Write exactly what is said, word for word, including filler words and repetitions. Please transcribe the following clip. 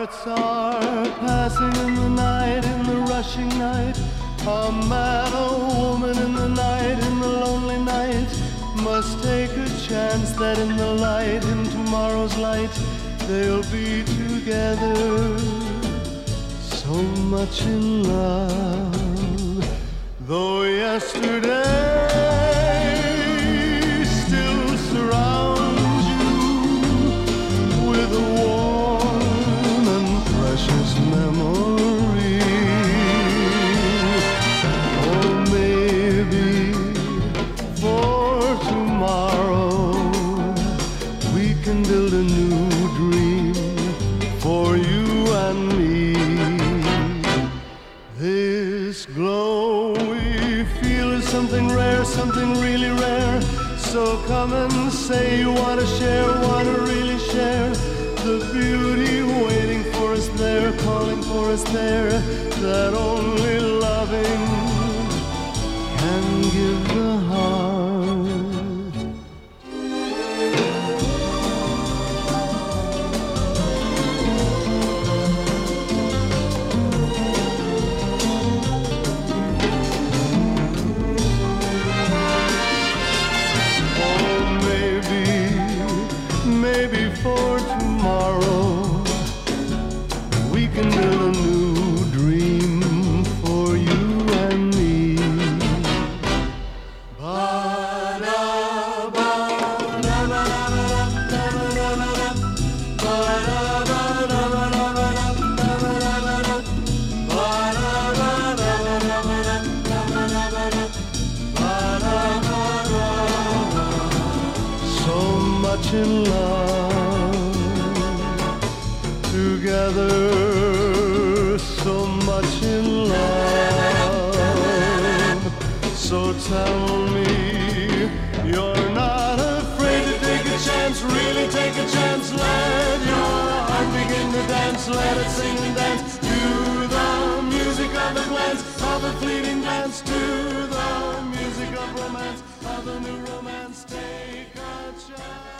Hearts are passing in the night, in the rushing night. A man, a woman in the night, in the lonely night, must take a chance that in the light, in tomorrow's light, they'll be together, so much in love. Though yesterday still surrounds you with a warm and precious memory, or maybe for tomorrow we can build a new dream for you and me. This glow we feel is something rare, something really rare. So come and say you want to share, want to really share the beauty waiting for us there, calling for us there, that only loving can give the heart. Maybe for tomorrow we can build a new dream for you and me. So much in love together, so much in love. So tell me you're not afraid to take a chance, really take a chance. Let your heart begin to dance, let it sing and dance to the music of the glance, of the fleeting glance, to the music of romance, of the new romance. Take a chance.